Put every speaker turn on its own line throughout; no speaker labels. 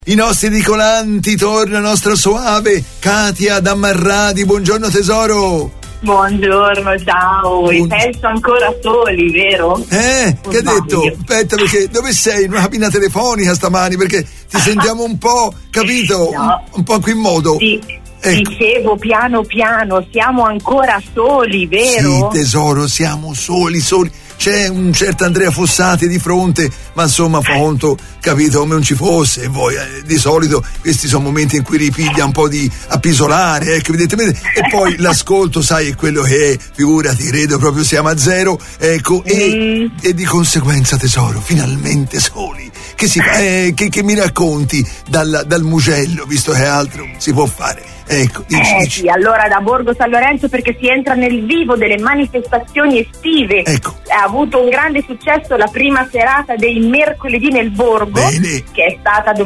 I nostri edicolanti, torna nostra soave Katia da Marradi. Buongiorno tesoro.
Buongiorno, ciao. E penso ancora soli, vero?
Che hai detto? Aspetta, perché dove sei? In una cabina telefonica stamani, perché ti sentiamo un po', capito?
No.
Un po' qui in modo.
Sì.
Ecco.
Dicevo piano piano, siamo ancora soli, vero?
Sì tesoro, siamo soli. C'è un certo Andrea Fossati di fronte, ma insomma fa conto, capito, come non ci fosse. E voi di solito questi sono momenti in cui ripiglia un po' di appisolare, ecco, evidentemente. E poi l'ascolto, sai, è quello che è, figurati, credo proprio siamo a zero, ecco. E di conseguenza tesoro, finalmente soli. Che si fa? Che mi racconti dal Mugello, visto che altro si può fare? Ecco, dici.
Sì, allora da Borgo San Lorenzo, perché si entra nel vivo delle manifestazioni estive.
Ecco.
Ha avuto un grande successo la prima serata dei mercoledì nel Borgo.
Bene.
che è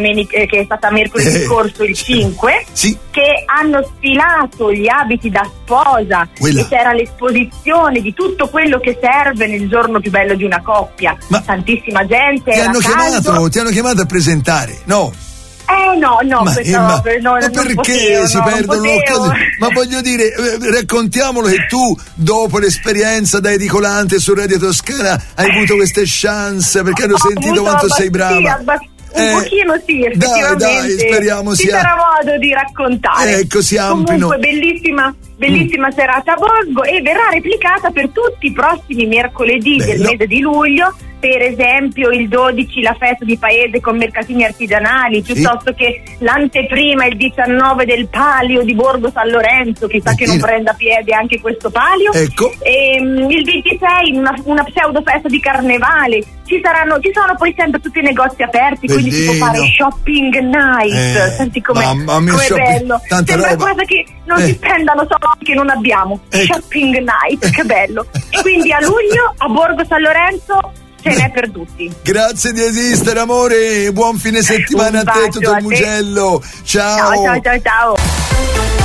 stata mercoledì scorso, il 5,
sì.
Che hanno sfilato gli abiti da sposa.
Quella.
E c'era l'esposizione di tutto quello che serve nel giorno più bello di una coppia.
Ma
tantissima gente.
ti hanno chiamato a presentare, no?
No,
Ma
non
perché
potevo,
si
non
perdono
potevo.
l'occasione? Ma voglio dire, raccontiamolo che tu, dopo l'esperienza da edicolante su Radio Toscana, hai avuto queste chance, perché hanno sentito quanto sei brava.
Un pochino sì, effettivamente.
Dai, speriamo
ci sarà modo di raccontare.
Ecco, si amplino.
Comunque bellissima serata a Borgo, e verrà replicata per tutti i prossimi mercoledì del mese di luglio. Per esempio il 12 la festa di paese con mercatini artigianali, piuttosto che l'anteprima il 19 del Palio di Borgo San Lorenzo, chissà che non prenda piede anche questo palio.
Ecco.
E il 26 una pseudo festa di carnevale. Ci sono poi sempre tutti i negozi aperti, quindi si può fare shopping night. Senti com'è bello. Sembra cosa che non si spendano soldi che non abbiamo.
Ecco.
Shopping night, che bello. Quindi a luglio a Borgo San Lorenzo ce n'è per tutti.
Grazie di esistere, amore. Buon fine settimana a te, tutto il Mugello. Ciao.
Ciao.